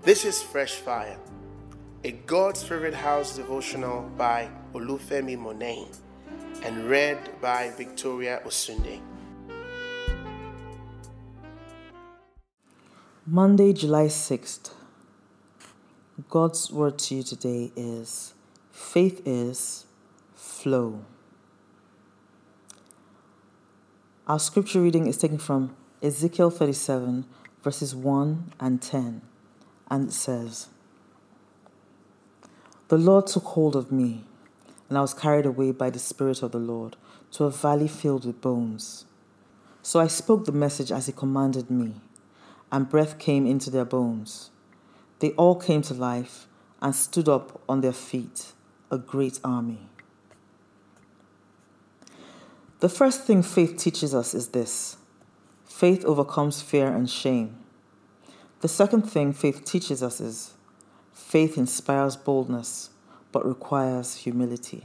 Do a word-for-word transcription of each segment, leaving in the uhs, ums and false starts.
This is Fresh Fire, a God's Favorite House devotional by Olufemi Monain and read by Victoria Osunde. Monday, July sixth. God's word to you today is, faith is flow. Our scripture reading is taken from Ezekiel thirty-seven, verses one and ten, and it says, "The Lord took hold of me, and I was carried away by the Spirit of the Lord to a valley filled with bones. So I spoke the message as he commanded me, and breath came into their bones. They all came to life and stood up on their feet, a great army." The first thing faith teaches us is this: faith overcomes fear and shame. The second thing faith teaches us is faith inspires boldness, but requires humility.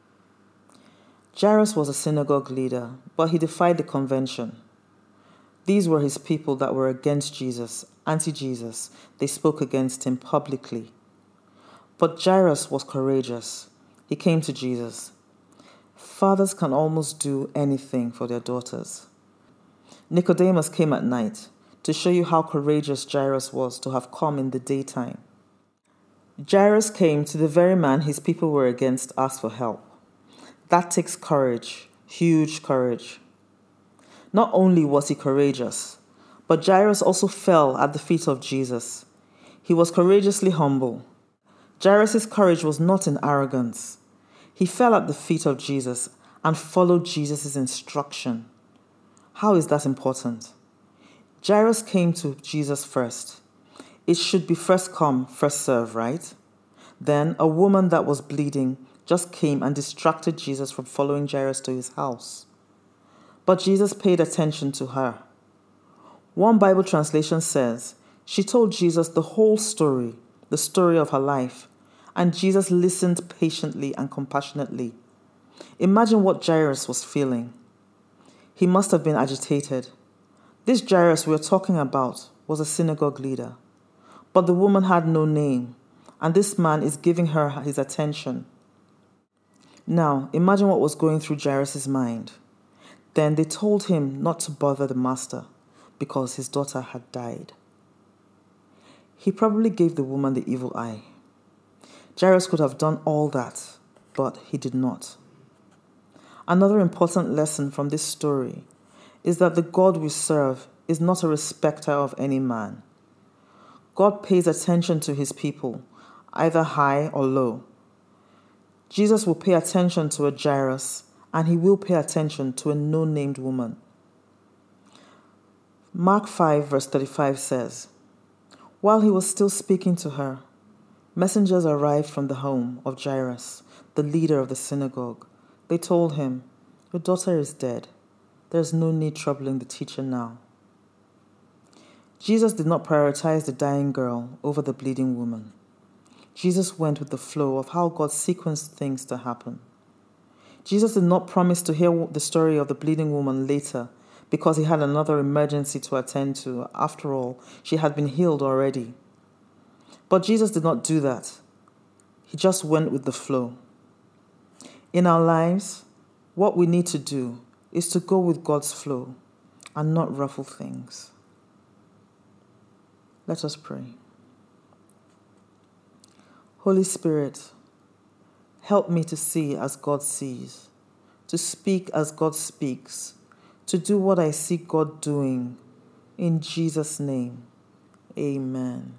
Jairus was a synagogue leader, but he defied the convention. These were his people that were against Jesus, anti-Jesus. They spoke against him publicly. But Jairus was courageous. He came to Jesus. Fathers can almost do anything for their daughters. Nicodemus came at night to show you how courageous Jairus was to have come in the daytime. Jairus came to the very man his people were against to ask for help. That takes courage, huge courage. Not only was he courageous, but Jairus also fell at the feet of Jesus. He was courageously humble. Jairus' courage was not in arrogance. He fell at the feet of Jesus and followed Jesus' instruction. How is that important? Jairus came to Jesus first. It should be first come, first serve, right? Then a woman that was bleeding just came and distracted Jesus from following Jairus to his house. But Jesus paid attention to her. One Bible translation says, she told Jesus the whole story, the story of her life, and Jesus listened patiently and compassionately. Imagine what Jairus was feeling. He must have been agitated. This Jairus we are talking about was a synagogue leader, but the woman had no name, and this man is giving her his attention. Now, imagine what was going through Jairus' mind. Then they told him not to bother the master because his daughter had died. He probably gave the woman the evil eye. Jairus could have done all that, but he did not. Another important lesson from this story is that the God we serve is not a respecter of any man. God pays attention to his people, either high or low. Jesus will pay attention to a Jairus, and he will pay attention to a no-named woman. Mark five verse thirty-five says, "While he was still speaking to her, messengers arrived from the home of Jairus, the leader of the synagogue. They told him, 'Your daughter is dead. There's no need troubling the teacher now.'" Jesus did not prioritize the dying girl over the bleeding woman. Jesus went with the flow of how God sequenced things to happen. Jesus did not promise to hear the story of the bleeding woman later because he had another emergency to attend to. After all, she had been healed already. But Jesus did not do that. He just went with the flow. In our lives, what we need to do is to go with God's flow and not ruffle things. Let us pray. Holy Spirit, help me to see as God sees, to speak as God speaks, to do what I see God doing. In Jesus' name, amen.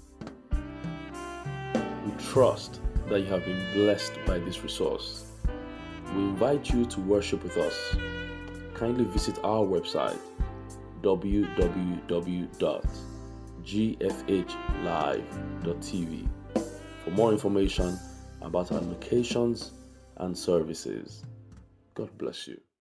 We trust that you have been blessed by this resource. We invite you to worship with us. Kindly visit our website, w w w dot g f h live dot t v, for more information about our locations and services. God bless you.